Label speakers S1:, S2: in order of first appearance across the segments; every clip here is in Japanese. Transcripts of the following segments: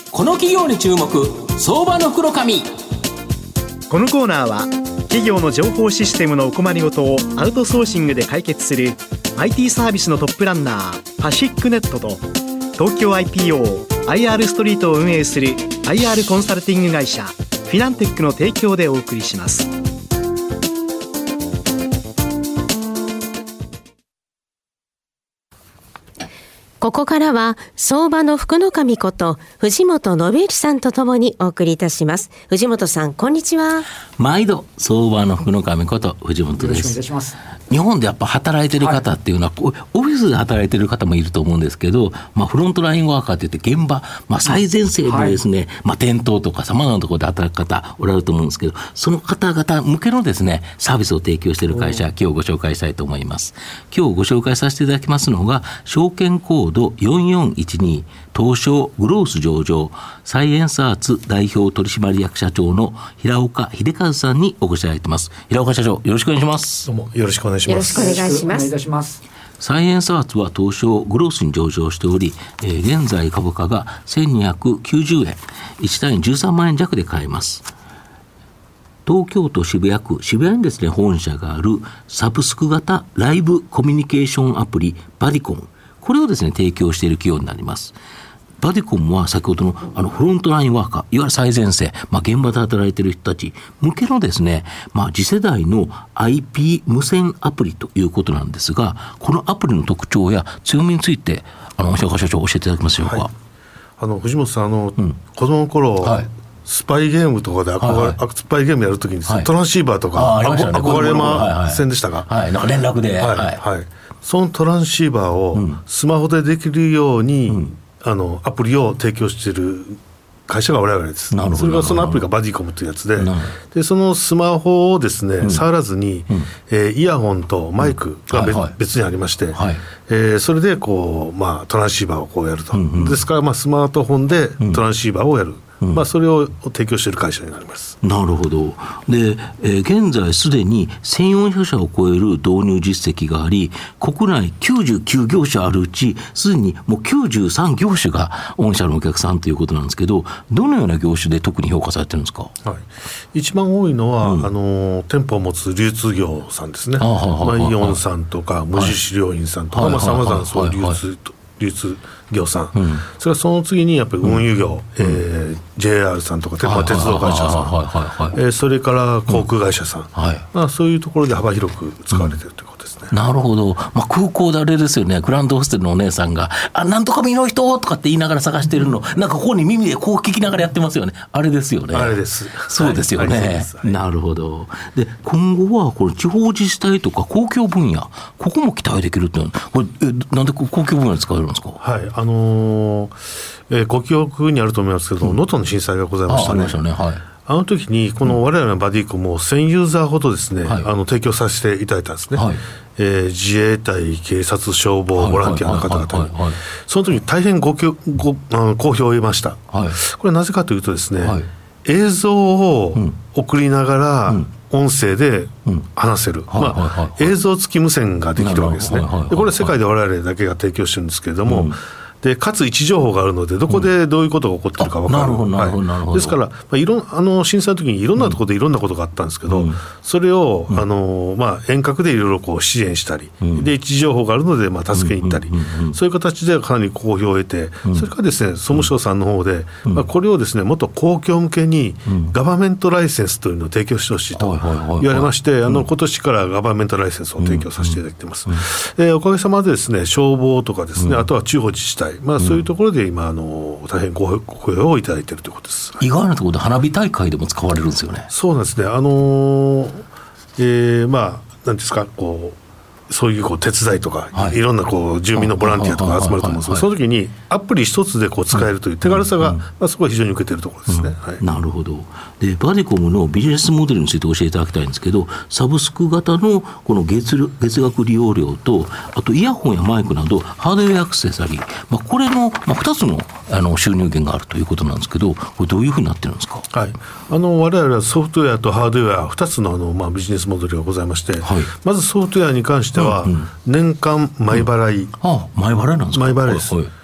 S1: この企業に注目、相場の袋紙。
S2: このコーナーは企業の情報システムのお困りごとをアウトソーシングで解決する IT サービスのトップランナーパシックネットと、東京 IPO、IR ストリートを運営する IR コンサルティング会社フィナンテックの提供でお送りします。
S3: ここからは相場の福の神こと藤本信之さんとともにお送りいたします。藤本さん、こんにちは。
S1: 毎度相場の福の神こと藤本です。よろしくお願いします。日本でやっぱ働いてる方っていうのは、オフィスで働いてる方もいると思うんですけど、フロントラインワーカーって言って現場、最前線でですね、店頭とか様々なところで働く方おられると思うんですけど、その方々向けのですねサービスを提供している会社、今日ご紹介したいと思います。今日ご紹介させていただきますのが、証券コード4412東証グロース上場サイエンスアーツ代表取締役社長の平岡秀和さんにお越しいただいています。平岡社長、よろしくお願いします。
S4: どうもよろしくお願いします。
S3: よろしくお願いします。
S1: サイエンスアーツは東証グロースに上場しており、現在株価が1290円、1単位13万円弱で買えます。東京都渋谷区渋谷にですね本社があるサブスク型ライブコミュニケーションアプリバディコン、これをですね提供している企業になります。バディコンは先ほどのフロントラインワーカー、いわゆる最前線、現場で働いている人たち向けのですね、次世代の IP 無線アプリということなんですが、このアプリの特徴や強みについて平岡社長教えていただけますでしょうか。
S4: 藤本さん、子供の頃、スパイゲームとかでスパイゲームやるときに、トランシーバーとか憧れませんでしたか。
S1: なんか連絡で、
S4: そのトランシーバーをスマホでできるように、アプリを提供している会社が我々です。それがそのアプリがバディコムというやつで、そのスマホをですね、触らずに、イヤホンとマイクが別にありまして、それでトランシーバーをやると、ですからスマートフォンでトランシーバーをやる、それを提供している会社になります。
S1: なるほど。で、現在すでに1400社を超える導入実績があり、国内99業種あるうちすでにもう93業種が御社のお客さんということなんですけど、どのような業種で特に評価されてるんですか。
S4: 一番多いのは、店舗を持つ流通業さんですね。イオンさんとか無印良品さんとか、さまざまなそういう流通業さん、それからその次にやっぱり運輸業、JR さんとか鉄道会社さん、それから航空会社さん、そういうところで幅広く使われているということですね。
S1: なるほど。空港であれですよね、グランドホステルのお姉さんがなんとか見の人とかって言いながら探してるの、なんかここに耳でこう聞きながらやってますよね。あれですよね。
S4: あれです。
S1: そうですよね。なるほど。で、今後はこの地方自治体とか公共分野、ここも期待できるっていうのは、これなんで公共分野で使えるんですか。
S4: ご記憶にあると思いますけど、能登の震災がございましたね。あの時にこの我々のバディコムを1000ユーザーほどですね、提供させていただいたんですね。自衛隊、警察、消防、ボランティアの方々に、その時に大変好評を得ました。これはなぜかというとですね、映像を送りながら音声で話せる、映像付き無線ができるわけですね。でこれは世界で我々だけが提供してるんですけれども、でかつ位置情報があるのでどこでどういうことが起こっているか分かる。ですから、震災の時にいろんなところでいろんなことがあったんですけど、それを、遠隔でいろいろ支援したり、で位置情報があるので助けに行ったり、そういう形でかなり好評を得て、それからですね、総務省さんの方で、これをですねもっと公共向けにガバメントライセンスというのを提供してほしいと言われまして、今年からガバメントライセンスを提供させていただいています。おかげさまでですね、消防とかですね、あとは地方自治体、そういうところで今大変ご評をいただいているということです。
S1: 意外なところで花火大会でも使われるんですよね。
S4: そうなんですね。何ですか、そういう手伝いとか、いろんな住民のボランティアとか集まると思うんですが、その時にアプリ一つで使えるという手軽さが、そこは非常に受けているところですね。
S1: なるほど。でバディコムのビジネスモデルについて教えていただきたいんですけど、サブスク型のこの月額利用料と、あとイヤホンやマイクなどハードウェアアクセサリー、これの2つの収入源があるということなんですけど、これどういうふうになってるんですか。
S4: 我々はソフトウェアとハードウェア2つのビジネスモデルがございまして、まずソフトウェアに関しては年間前払い、
S1: 前払いなんですか。
S4: 前払いです。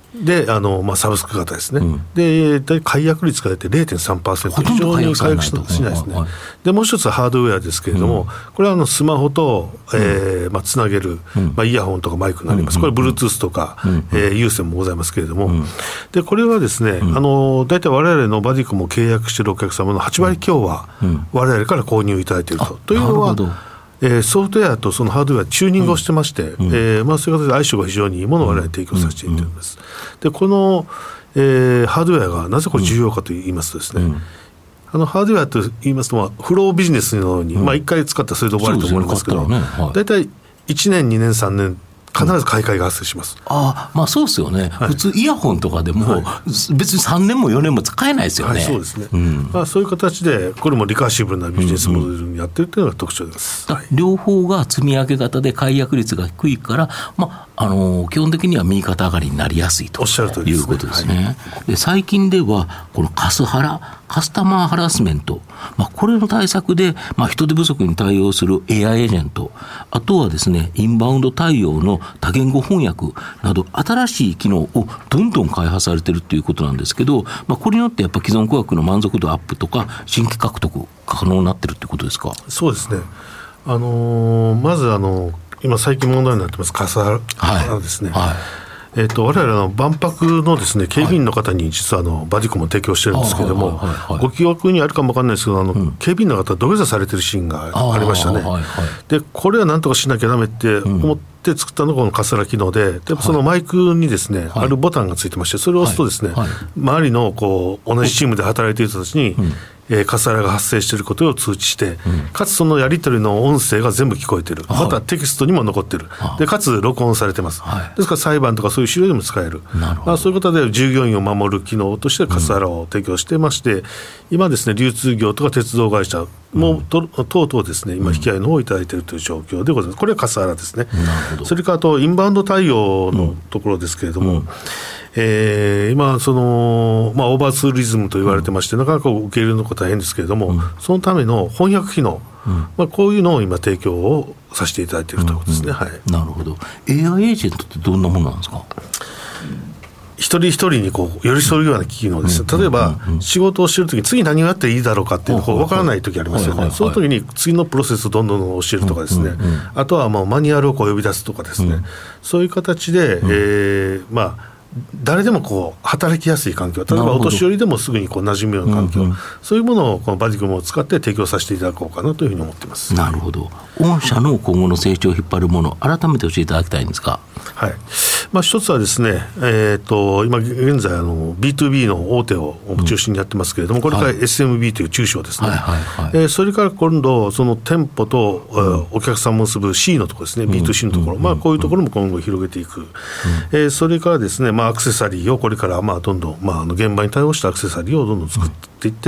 S4: でサブスク型ですね、で解約率が出て 0.3%、 非常に解約しないですね、でもう一つはハードウェアですけれども、これはスマホとつなげる、イヤホンとかマイクになります。これ Bluetooth とか、有線もございますけれども、でこれはですね、大体我々のバディコムを契約しているお客様の8割強は我々から購入いただいているというのは、ソフトウェアとそのハードウェアチューニングをしてまして、そういう形で相性が非常にいいものを我々に提供させていただいています。でこの、ハードウェアがなぜこれ重要かと言いますとですね、ハードウェアと言いますと、フロービジネスのように、1回使ったらそれで終わりと思いますけど、大体1年2年3年必ず買い替えが発生します。
S1: そうですよね、普通イヤホンとかでも、別に3年も4年も使えないですよね。
S4: そうですね、そういう形でこれもリカーシブルなビジネスモデルにやってるというのが特徴です。
S1: 両方が積み上げ型で解約率が低いから、基本的には右肩上がりになりやすいということですね。で最近ではこのカスハラ、カスタマーハラスメント、これの対策で、人手不足に対応する AI エージェント、あとはですねインバウンド対応の多言語翻訳など新しい機能をどんどん開発されているということなんですけど、これによってやっぱ既存顧客の満足度アップとか新規獲得が可能になっているということですか。
S4: そうですね、まず今最近問題になってますカスハラですね、我々の万博のですね警備員の方に実はバディコムを提供してるんですけれども、ご記憶にあるかもわかんないですけど、警備員の方土下座されてるシーンがありましたね。でこれはなんとかしなきゃダメって思って作ったのがこのカスハラ機能で、そのマイクにですね、あるボタンがついてまして、それを押すとですね、周りの同じチームで働いている人たちに、カスハラが発生していることを通知して、かつそのやり取りの音声が全部聞こえている、またテキストにも残っている、でかつ録音されてます、ですから裁判とかそういう資料でも使える、そういうことで従業員を守る機能としてカスハラを提供していまして、今ですね流通業とか鉄道会社もとうとうですね今引き合いの方をいただいているという状況でございます。これはカスハラですね。それからあとインバウンド対応のところですけれども、今オーバーツーリズムと言われてまして、なかなか受け入れるのが大変ですけれども、そのための翻訳機能、こういうのを今提供をさせていただいているということですね。
S1: なるほど。 AI エージェントってどんなものなんですか。
S4: 一人一人に寄り添うような機能です。例えば、仕事をしているときに次何をやっていいだろうかっていうのが分からないときありますよね。そのときに次のプロセスをどんどん教えるとかですね、あとはマニュアルを呼び出すとかですね、そういう形で、誰でも働きやすい環境、例えばお年寄りでもすぐに馴染むような環境、そういうものをこのバディコムを使って提供させていただこうかなというふうに思っています。
S1: なるほど。御社の今後の成長を引っ張るもの、改めて教えていただきたいんですが。
S4: 一つはですね、今現在B2B の大手を中心にやってますけれども、これから SMB という中小ですね、それから今度その店舗と、お客さんを結ぶ C のところですね、B2C のところ、こういうところも今後広げていく、それからですね、アクセサリーをこれからどんどん、現場に対応したアクセサリーをどんどん作っていって、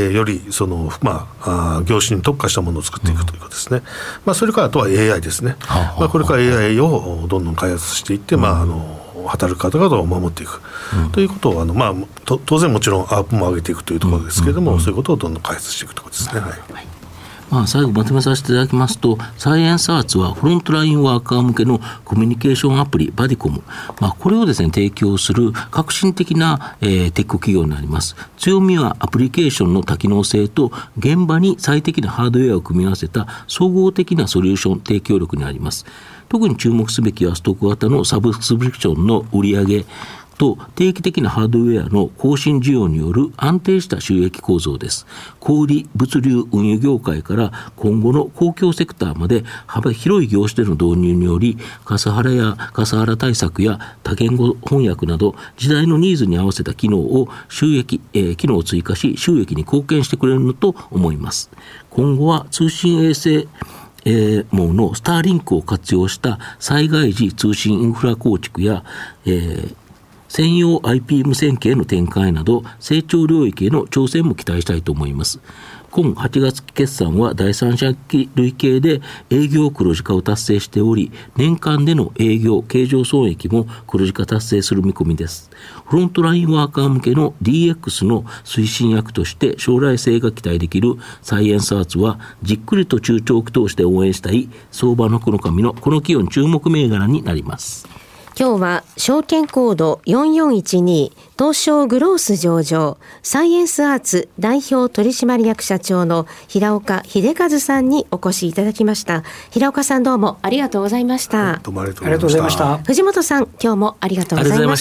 S4: より業種に特化したものを作っていくということですね。それからあとは AI ですね、これから AI をどんどん開発していって、働く方々を守っていく、ということを当然もちろんアップも上げていくというところですけれども、そういうことをどんどん開発していくということですね。
S1: 最後まとめさせていただきますと、サイエンスアーツはフロントラインワーカー向けのコミュニケーションアプリバディコム、これをですね提供する革新的な、テック企業になります。強みはアプリケーションの多機能性と現場に最適なハードウェアを組み合わせた総合的なソリューション提供力にあります。特に注目すべきはストック型のサブスクリプションの売上と定期的なハードウェアの更新需要による安定した収益構造です。小売、物流、運輸業界から今後の公共セクターまで幅広い業種での導入により、カスハラ対策や多言語翻訳など時代のニーズに合わせた機能を機能を追加し収益に貢献してくれるのと思います。今後は通信衛星網のスターリンクを活用した災害時通信インフラ構築や、専用 IP 無線機への展開など成長領域への挑戦も期待したいと思います。今8月期決算は第三者期累計で営業黒字化を達成しており、年間での営業経常損益も黒字化達成する見込みです。フロントラインワーカー向けの DX の推進役として将来性が期待できるサイエンスアーツは、じっくりと中長期投資で応援したい相場のこの神のこの企業に注目銘柄になります。
S3: 今日は証券コード4412東証グロース上場サイエンスアーツ代表取締役社長の平岡秀和さんにお越しいただきました。平岡さん、どうもありがとうございました。
S4: どうもありがとうございました。
S3: 藤本さん、今日もありがとうございました。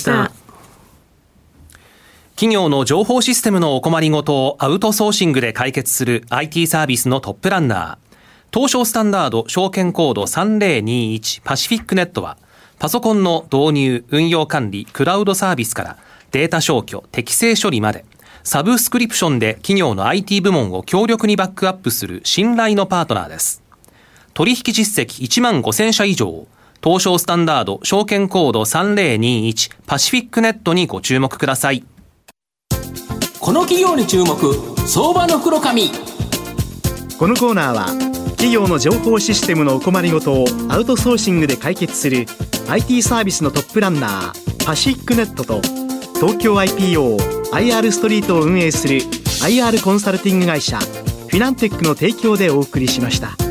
S5: 企業の情報システムのお困りごとをアウトソーシングで解決する IT サービスのトップランナー、東証スタンダード証券コード3021パシフィックネットは、パソコンの導入、運用管理、クラウドサービスからデータ消去、適正処理まで、サブスクリプションで企業の IT 部門を強力にバックアップする信頼のパートナーです。取引実績1万5000社以上、東証スタンダード証券コード3021パシフィックネットにご注目ください。
S1: この企業に注目、相場の袋紙。
S2: このコーナーは企業の情報システムのお困りごとをアウトソーシングで解決する IT サービスのトップランナーパシフィックネットと、東京 IPO、IR ストリートを運営する IR コンサルティング会社フィナンテックの提供でお送りしました。